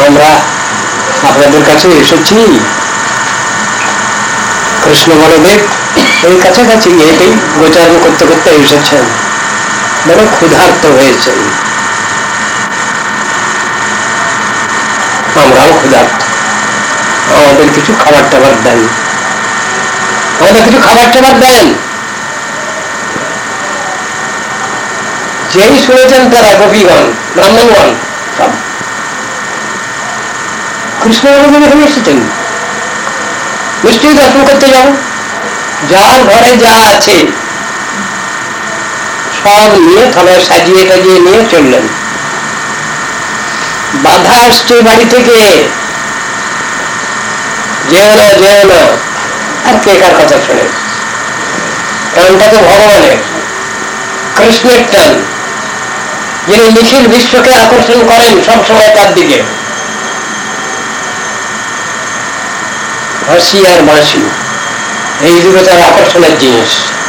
আমরা আপনাদের কাছে এসেছি কৃষ্ণ বলদেব এই কাছাকাছি এটাই গোচারণ করতে করতে এসেছেন, বড় ক্ষুধার্ত হয়েছেন। আমরাও ক্ষুধার্ত, আমাদের কিছু খাবার টাবার দেন, আমাদের কিছু খাবার টাবার দেন। যেই শুনেছেন তারা গোপীগণ ব্রাহ্মণগণ সব কৃষ্ণ বলদেব এখানে এসেছেন, নিশ্চয়ই দর্শন করতে যাব। যার ঘরে যা আছে সব নিয়ে থালায় সাজিয়ে টাজিয়ে নিয়ে চললেন। বাধা আসছে বাড়ি থেকে, যেও না যেও না। আর কে কার কথা শোনে? টানটা তো ভগবানের, কৃষ্ণের টান, যিনি নিখিল বিশ্বকে আকর্ষণ করেন সবসময় তার দিকে। হাসি আর বাঁশি এই দুটো তার আকর্ষণের জিনিস।